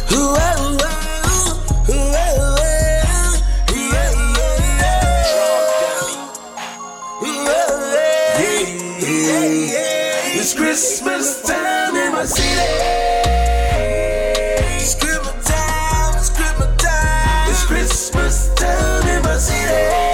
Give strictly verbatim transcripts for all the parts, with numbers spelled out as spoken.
Ooh, oh, oh, ooh, oh, oh, yeah, yeah. Ooh, oh, yeah, yeah, yeah. It's Christmas time in my city. It's Christmas time, it's Christmas time. It's Christmas time in my city.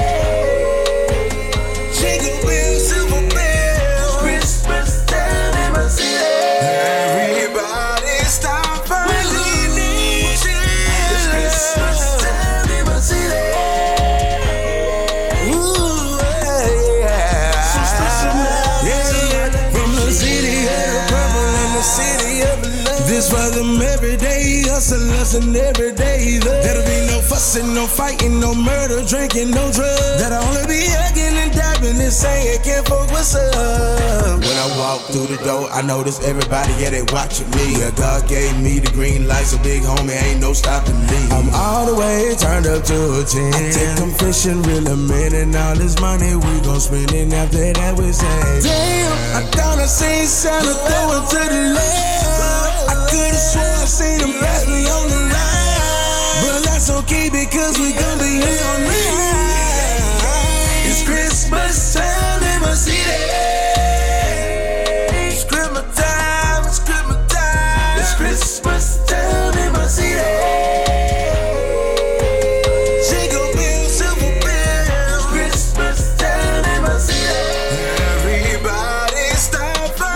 This for them everyday hustlers and everyday thugs. There'll be no fussing, no fighting, no murder, drinking, no drugs. That'll only be hugging and dabbing and saying, can't fuck what's up. When I walk through the door, I notice everybody, yeah, they watching me. Yeah, God gave me the green light, so big homie, ain't no stopping me. I'm all the way turned up to a ten. I take them fishing, reel them in, and all this money we gon' spend it. After that we say, damn, I thought I seen Santa throw it to the left. I could've sworn I seen him pass me on the line, but that's okay because we gon' be here all night. It's Christmas time in my city. It's Christmas time, it's Christmas time. It's Christmas time in my city. Jingle bells, silver bells. Christmas time in my city. Everybody stop for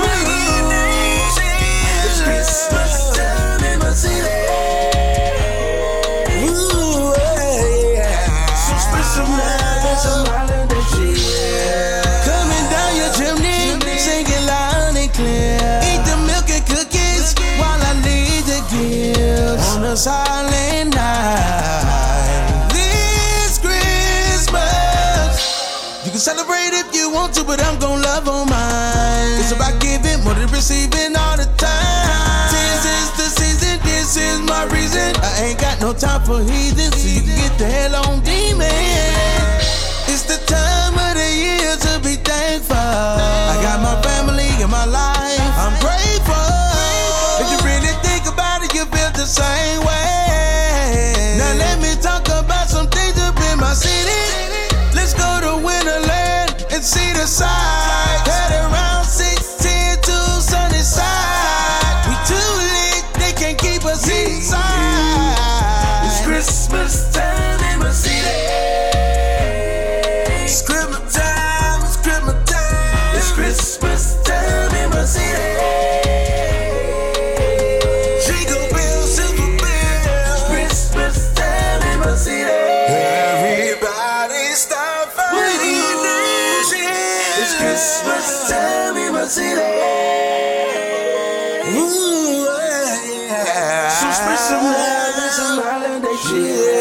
It's Christmas time in my city. Ooh, yeah. Some special love and some holiday shit. Coming down your chimney, singing loud and clear. Eat the milk and cookies while I lead the gifts on a silent night. This Christmas, you can celebrate if you want to, but I'm gon' love on mine. It's about giving more than receiving all the time. This is the season, this is my reason. I ain't got no time for heathens, so you can get the hell on demon. It's the time of the year to be thankful. I got my family and my life, I'm grateful. If you really think about it, you feel the same way. Now let me talk about some things up in my city. Let's go to Winterland and see the sights. Head around six ten to sunny side. We too lit, they can't keep us inside. It's Christmas time in my city. It's Christmas time, it's Christmas time. It's Christmas time in my city. Jingle bells, silver bells. Christmas time in my city. Everybody stop for It's Christmas time in my city. Ooh, yeah. Some special love and some holiday shit.